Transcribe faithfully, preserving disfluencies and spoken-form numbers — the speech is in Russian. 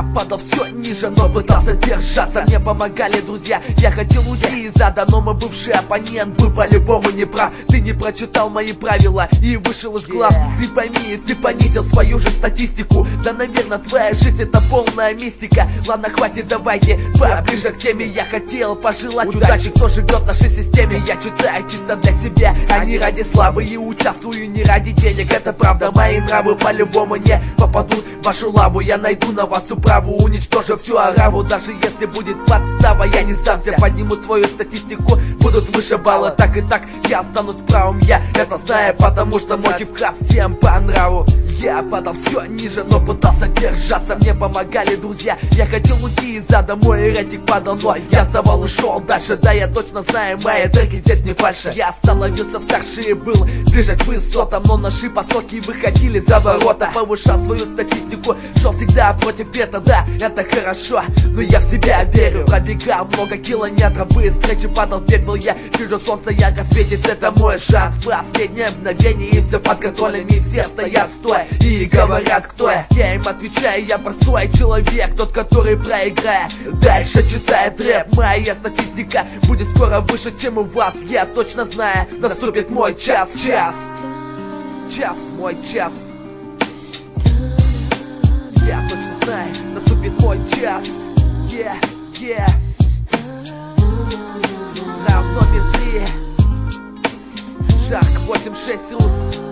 падал все ниже, но пытался держаться. Мне помогали друзья, я хотел уйти из ада, но мой бывший оппонент был по-любому не прав. Ты не прочитал мои правила и вышел из глав. Ты пойми, ты понизил свою же статистику. Да, наверное, твоя жизнь это полная мистика. Ладно, хватит, давайте поближе к теме. Я хотел пожелать удачи, кто живет в нашей системе. Я читаю чисто для себя, а не ради славы, и участвую не ради денег. Это правда, мои нравы по-любому не попадут в вашу лаву. Я найду на вас управу, уничтожу всю араву. Даже если будет подстава, я не сдамся. Подниму свою статистику, будут выше балла. Так и так я останусь правым, я это знаю, потому что мой хип-хап всем по нраву. Я падал все ниже, но пытался держаться. Мне помогали друзья, я хотел уйти из ада. Мой рейтинг падал, но я вставал и шел дальше. Да, я точно знаю, мои треки здесь не фальши. Я становился старше и был ближе к высотам, но наши потоки выходили за ворота. Повышал свою статистику, шел всегда против ветра. Да, это хорошо, но я в себя верю. Пробегал много километров, быстро падал в пепел. Я вижу, солнце ярко светит, это мой шанс. Последнее мгновение, и все под контролем, и все стоят стоя и говорят, кто я. Я им отвечаю, я простой человек, тот, который проиграет, дальше читает рэп. Моя статистика будет скоро выше, чем у вас. Я точно знаю, наступит мой час. Час, час, мой час. Я точно знаю, наступит мой час. Yeah, yeah. Раунд номер три. Шарк восемь шесть Рус.